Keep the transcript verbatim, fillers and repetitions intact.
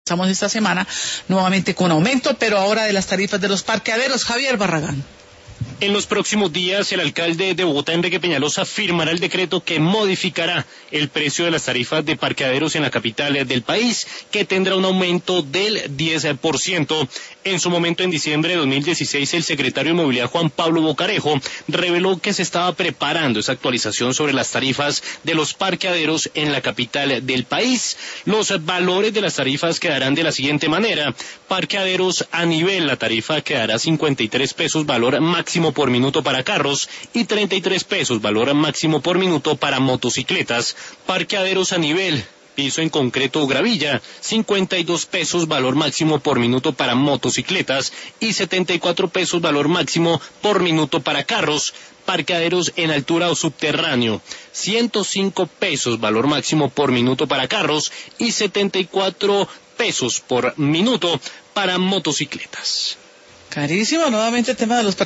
Estamos esta semana nuevamente con aumento, pero ahora de las tarifas de los parqueaderos. Javier Barragán. En los próximos días, el alcalde de Bogotá, Enrique Peñalosa, firmará el decreto que modificará el precio de las tarifas de parqueaderos en la capital del país, que tendrá un aumento del diez por ciento. En su momento, en diciembre de dos mil dieciséis, el secretario de Movilidad, Juan Pablo Bocarejo, reveló que se estaba preparando esa actualización sobre las tarifas de los parqueaderos en la capital del país. Los valores de las tarifas quedarán de la siguiente manera: parqueaderos a nivel, la tarifa quedará cincuenta y tres pesos, valor máximo por minuto para carros, y treinta y tres pesos, valor máximo por minuto para motocicletas. Parqueaderos a nivel, piso en concreto o gravilla, cincuenta y dos pesos, valor máximo por minuto para motocicletas, y setenta y cuatro pesos, valor máximo por minuto para carros. Parqueaderos en altura o subterráneo, ciento cinco pesos, valor máximo por minuto para carros, y setenta y cuatro pesos por minuto para motocicletas. Carísimo, nuevamente el tema de los